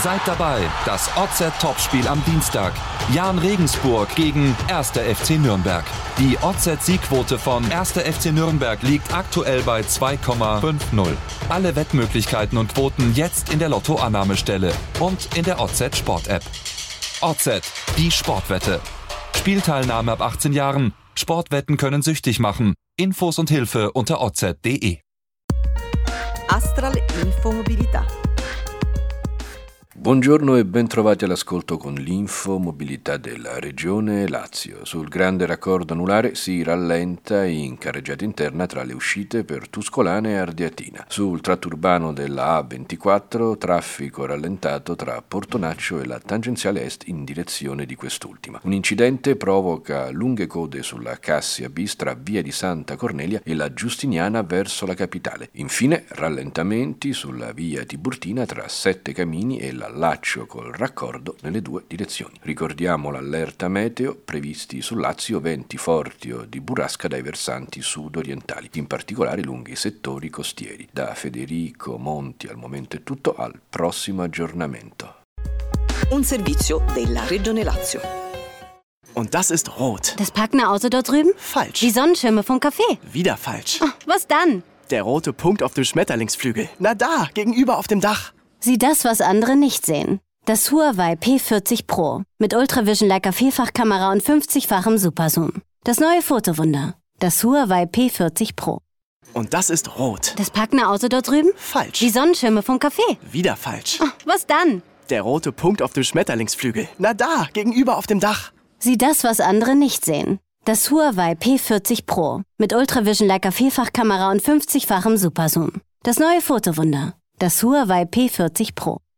Seid dabei, das OZ-Topspiel am Dienstag. Jahn Regensburg gegen 1. FC Nürnberg. Die OZ-Siegquote von 1. FC Nürnberg liegt aktuell bei 2,50. Alle Wettmöglichkeiten und Quoten jetzt in der Lotto-Annahmestelle und in der OZ-Sport-App. OZ, die Sportwette. Spielteilnahme ab 18 Jahren. Sportwetten können süchtig machen. Infos und Hilfe unter oz.de. Astral Infomobilità. Buongiorno e ben trovati all'ascolto con l'infomobilità della Regione Lazio. Sul grande raccordo anulare si rallenta in carreggiata interna tra le uscite per Tuscolana e Ardeatina. Sul tratto urbano della A24 traffico rallentato tra Portonaccio e la tangenziale est in direzione di quest'ultima. Un incidente provoca lunghe code sulla Cassia bis tra via di Santa Cornelia e la Giustiniana verso la capitale. Infine rallentamenti sulla via Tiburtina tra Sette Camini e la Laccio col raccordo nelle due direzioni. Ricordiamo l'allerta meteo previsti sul Lazio, venti forti o di burrasca dai versanti sud-orientali, in particolare lungo i settori costieri. Da Federico Monti al momento è tutto, al prossimo aggiornamento. Un servizio della Regione Lazio. Und das ist rot. Das parkende Auto dort drüben? Falsch. Die Sonnenschirme vom Café? Wieder falsch. Oh, was dann? Der rote Punkt auf dem Schmetterlingsflügel. Na da, gegenüber auf dem Dach. Sieh das, was andere nicht sehen. Das Huawei P40 Pro mit Ultravision Leica Vielfachkamera und 50-fachem Superzoom. Das neue Fotowunder. Das Huawei P40 Pro. Und das ist rot. Das parkende Auto dort drüben? Falsch. Die Sonnenschirme vom Café? Wieder falsch. Oh, was dann? Der rote Punkt auf dem Schmetterlingsflügel. Na da, gegenüber auf dem Dach. Sieh das, was andere nicht sehen. Das Huawei P40 Pro mit Ultravision Leica Vielfachkamera und 50-fachem Superzoom. Das neue Fotowunder. Das Huawei P40 Pro.